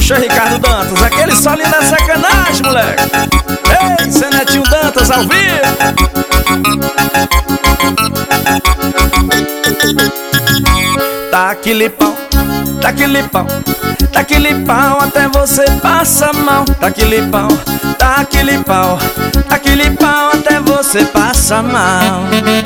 Puxa, Ricardo Dantas, aquele solinho da sacanagem, moleque. Ei, cê Netinho Dantas ao vivo. Tá aquele pau, tá aquele pau, tá aquele pau, até você passa mal. Tá aquele pau, tá aquele pau, tá aquele pau, até você passa mal.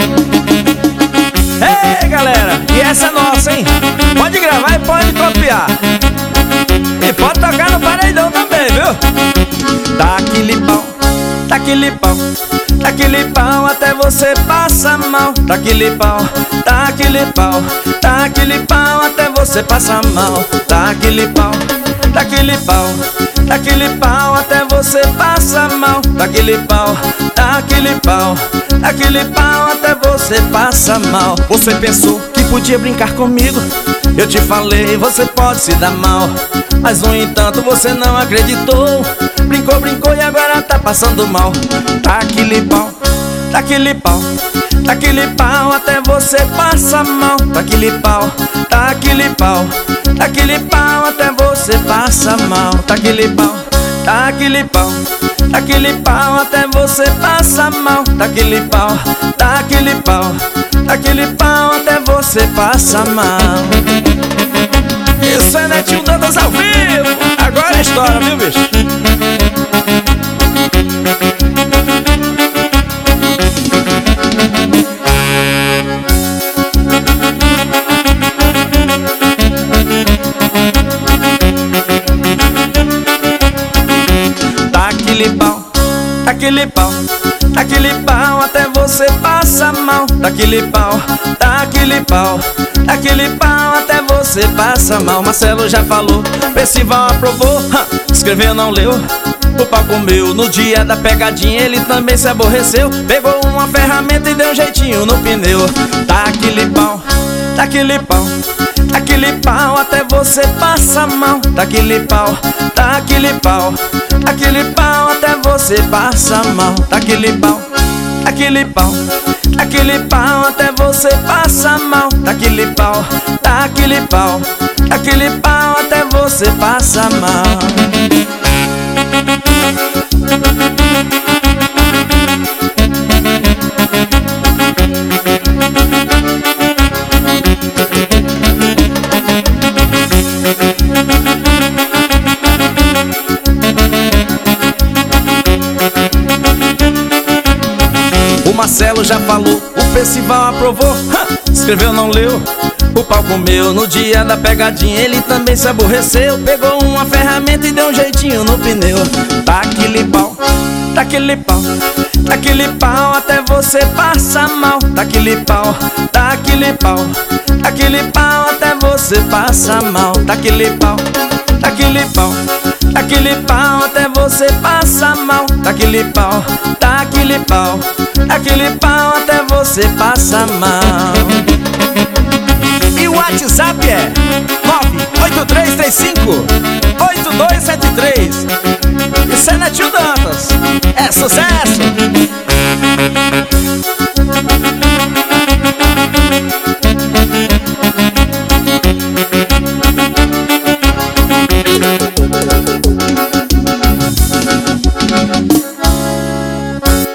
Ei, galera, e essa é nossa, hein? Pode gravar e pode copiar. E pode tocar no paredão também, viu? Tá aquele pau, tá aquele pau, tá aquele pau, até você passa mal. Tá aquele pau, tá aquele pau, tá aquele pau, até você passa mal. Tá aquele pau, tá aquele pau, tá aquele pau, até você passa mal. Tá aquele pau, tá aquele pau, tá aquele pau, até você passa mal. Você pensou que podia brincar comigo, eu te falei, você pode se dar mal. Mas no entanto você não acreditou. Brincou, brincou e agora tá passando mal. Tá aquele pau, tá aquele pau, tá aquele pau, até você passa mal. Tá aquele pau, tá aquele pau, tá aquele pau, até você passa mal. Tá aquele pau, tá aquele pau, tá aquele pau, até você passa mal. Tá aquele pau, tá aquele pau, tá aquele pau, até você passa mal. Isso é Netinho Dantas ao vivo. Agora é história, viu, bicho? Tá aquele pau, tá aquele pau, tá aquele pau, até você passa mal. Tá aquele pau, tá aquele pau, tá aquele pau, até você passa mal. Marcelo já falou, Percival aprovou, escreveu não leu, o pau comeu. No dia da pegadinha ele também se aborreceu. Pegou uma ferramenta e deu um jeitinho no pneu. Tá aquele pau, tá aquele pau, tá aquele pau, até você passa mal. Tá aquele pau, tá aquele pau, tá aquele pau, até você passa mal. Tá aquele pau, tá aquele pau, tá aquele pau, até você passa mal. Tá aquele pau, tá aquele pau, tá aquele pau, até você passa mal. O Marcelo já falou, o Percival aprovou, escreveu não leu, o pau comeu. No dia da pegadinha ele também se aborreceu. Pegou uma ferramenta e deu um jeitinho no pneu. Tá aquele pau, tá aquele pau, tá aquele pau, até você passa mal. Tá aquele pau, tá aquele pau, tá aquele pau, até você passa mal. Tá aquele pau, tá aquele pau, tá aquele pau, até você passa mal. Tá aquele pau, tá aquele pau, tá aquele pau, até você passa mal. E o WhatsApp é 98335-8273. Isso é Netinho Dantas, é sucesso!